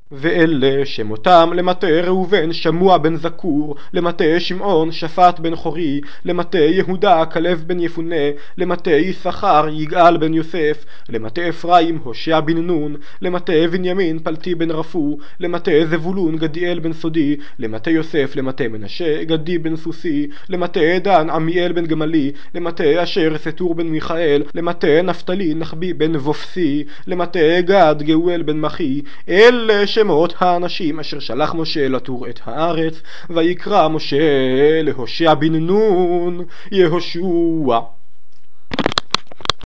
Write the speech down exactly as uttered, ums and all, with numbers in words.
ואלה שמותם למטה ראובן שמוע בן זקור, למטה שמעון שפט בן חורי, למטה יהודה כלב בן יפונה, למטה יששכר יגאל בן יוסף, למטה אפרים הושע בן נון, למטה בנימין פלטי בן רפו, למטה זבולון גדיאל בן סודי, למטה יוסף למטה מנשה גדי בן סוסי, למטה דן עמיאל בן גמלי, למטה אשר סתור בן מיכאל, למטה נפתלי נחבי בן וופסי, למטה גד גאואל בן מחי. אלה שמות האנשים אשר שלח משה לתור את הארץ. ויקרא משה להושע בן נון יהושע.